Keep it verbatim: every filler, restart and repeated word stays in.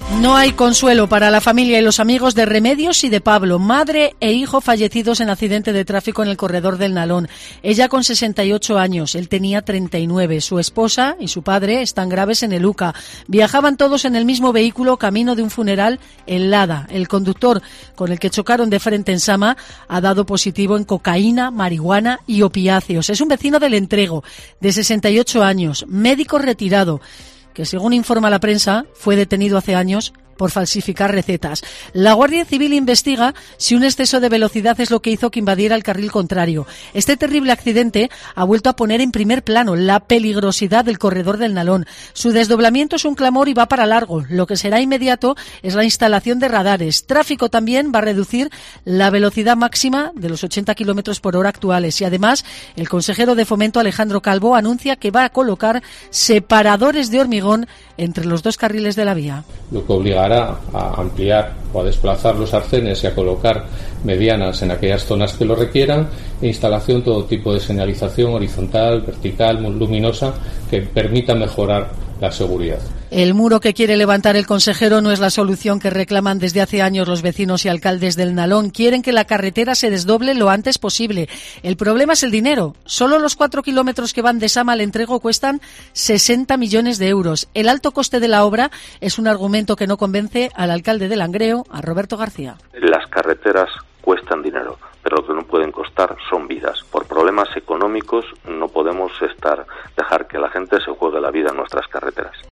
No hay consuelo para la familia y los amigos de Remedios y de Pablo, madre e hijo fallecidos en accidente de tráfico en el corredor del Nalón. Ella con sesenta y ocho años, él tenía treinta y nueve. Su esposa y su padre están graves en el U C A. Viajaban todos en el mismo vehículo camino de un funeral en Lada. El conductor con el que chocaron de frente en Sama ha dado positivo en cocaína, marihuana y opiáceos. Es un vecino del Entrego, de sesenta y ocho años, médico retirado, que según informa la prensa fue detenido hace años por falsificar recetas. La Guardia Civil investiga si un exceso de velocidad es lo que hizo que invadiera el carril contrario. Este terrible accidente ha vuelto a poner en primer plano la peligrosidad del corredor del Nalón. Su desdoblamiento es un clamor y va para largo. Lo que será inmediato es la instalación de radares. Tráfico también va a reducir la velocidad máxima de los ochenta kilómetros por hora actuales. Y además, el consejero de Fomento, Alejandro Calvo, anuncia que va a colocar separadores de hormigón entre los dos carriles de la vía. Lo que obligará a ampliar o a desplazar los arcenes y a colocar medianas en aquellas zonas que lo requieran, e instalación todo tipo de señalización horizontal, vertical, luminosa, que permita mejorar la seguridad. El muro que quiere levantar el consejero no es la solución que reclaman desde hace años los vecinos y alcaldes del Nalón. Quieren que la carretera se desdoble lo antes posible. El problema es el dinero. Solo los cuatro kilómetros que van de Sama al Entrego cuestan sesenta millones de euros. El alto coste de la obra es un argumento que no convence al alcalde de Langreo, a Roberto García. Las carreteras cuestan dinero, pero lo que no pueden costar son vidas. Por problemas económicos no podemos estar dejar que la gente se juegue la vida en nuestras carreteras.